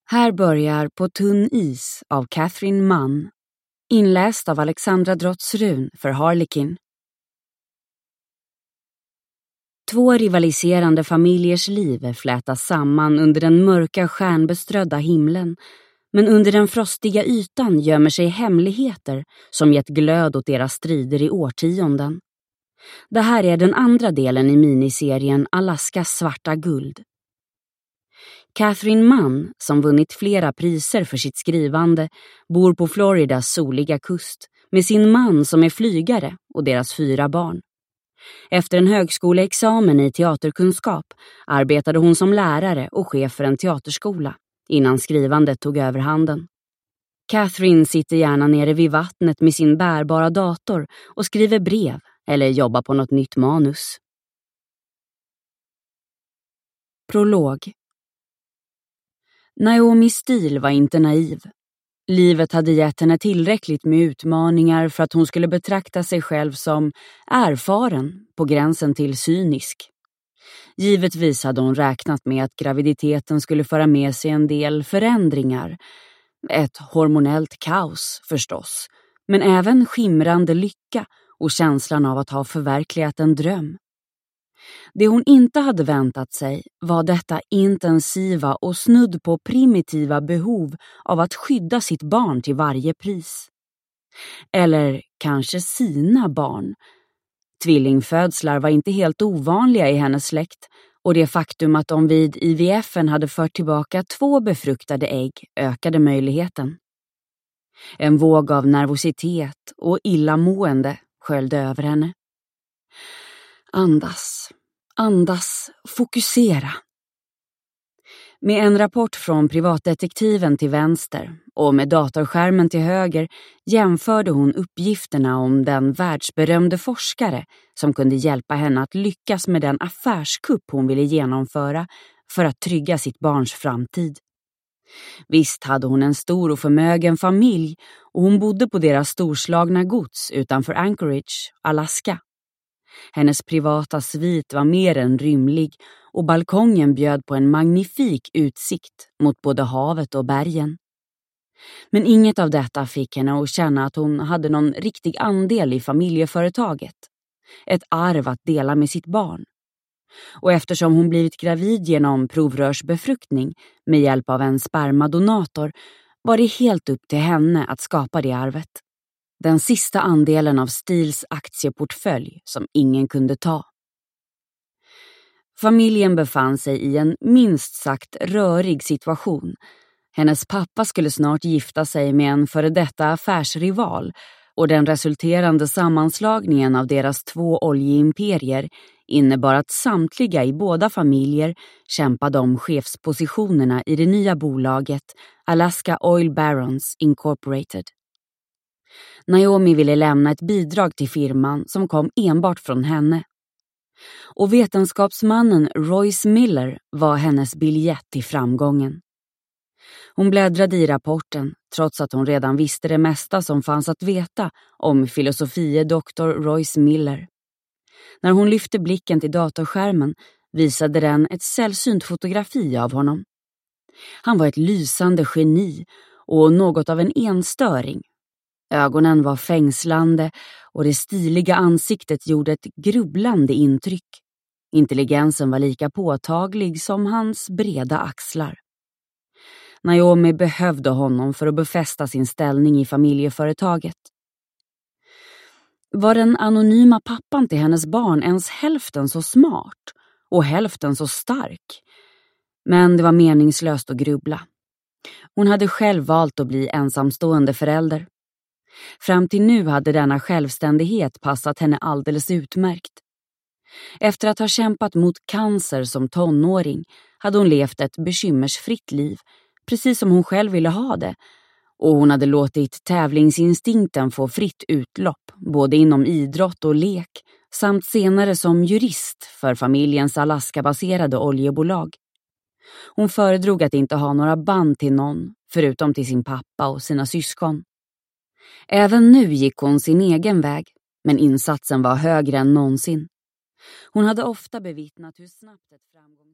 Här börjar På tunn is av Catherine Mann, inläst av Alexandra Drottsrun för Harlequin. Två rivaliserande familjers liv flätas samman under den mörka stjärnbeströdda himlen, men under den frostiga ytan gömmer sig hemligheter som gett glöd åt deras strider i årtionden. Det här är den andra delen i miniserien Alaskas svarta guld. Catherine Mann, som vunnit flera priser för sitt skrivande, bor på Floridas soliga kust med sin man som är flygare och deras 4 barn. Efter en högskoleexamen i teaterkunskap arbetade hon som lärare och chef för en teaterskola innan skrivandet tog överhanden. Catherine sitter gärna nere vid vattnet med sin bärbara dator och skriver brev eller jobbar på något nytt manus. Prolog. Naomi Steele var inte naiv. Livet hade gett henne tillräckligt med utmaningar för att hon skulle betrakta sig själv som erfaren på gränsen till cynisk. Givetvis hade hon räknat med att graviditeten skulle föra med sig en del förändringar. Ett hormonellt kaos förstås, men även skimrande lycka och känslan av att ha förverkligat en dröm. Det hon inte hade väntat sig var detta intensiva och snudd på primitiva behov av att skydda sitt barn till varje pris. Eller kanske sina barn. Tvillingfödslar var inte helt ovanliga i hennes släkt, och det faktum att de vid IVF:en hade fört tillbaka 2 befruktade ägg ökade möjligheten. En våg av nervositet och illamående sköljde över henne. Andas, fokusera. Med en rapport från privatdetektiven till vänster och med datorskärmen till höger jämförde hon uppgifterna om den världsberömde forskare som kunde hjälpa henne att lyckas med den affärskupp hon ville genomföra för att trygga sitt barns framtid. Visst hade hon en stor och förmögen familj och hon bodde på deras storslagna gods utanför Anchorage, Alaska. Hennes privata svit var mer än rymlig och balkongen bjöd på en magnifik utsikt mot både havet och bergen. Men inget av detta fick henne att känna att hon hade någon riktig andel i familjeföretaget. Ett arv att dela med sitt barn. Och eftersom hon blivit gravid genom provrörsbefruktning med hjälp av en spermadonator var det helt upp till henne att skapa det arvet. Den sista andelen av Steels aktieportfölj som ingen kunde ta. Familjen befann sig i en minst sagt rörig situation. Hennes pappa skulle snart gifta sig med en före detta affärsrival och den resulterande sammanslagningen av deras 2 oljeimperier innebar att samtliga i båda familjer kämpade om chefspositionerna i det nya bolaget Alaska Oil Barons Incorporated. Naomi ville lämna ett bidrag till firman som kom enbart från henne. Och vetenskapsmannen Royce Miller var hennes biljett till framgången. Hon bläddrade i rapporten trots att hon redan visste det mesta som fanns att veta om filosofie-doktor Royce Miller. När hon lyfte blicken till datorskärmen visade den ett sällsynt fotografi av honom. Han var ett lysande geni och något av en enstöring. Ögonen var fängslande och det stiliga ansiktet gjorde ett grubblande intryck. Intelligensen var lika påtaglig som hans breda axlar. Naomi behövde honom för att befästa sin ställning i familjeföretaget. Var den anonyma pappan till hennes barn ens hälften så smart och hälften så stark? Men det var meningslöst att grubbla. Hon hade själv valt att bli ensamstående förälder. Fram till nu hade denna självständighet passat henne alldeles utmärkt. Efter att ha kämpat mot cancer som tonåring hade hon levt ett bekymmersfritt liv, precis som hon själv ville ha det, och hon hade låtit tävlingsinstinkten få fritt utlopp, både inom idrott och lek, samt senare som jurist för familjens Alaska-baserade oljebolag. Hon föredrog att inte ha några band till någon, förutom till sin pappa och sina syskon. Även nu gick hon sin egen väg, men insatsen var högre än någonsin. Hon hade ofta bevittnat hur snabbt ett framgång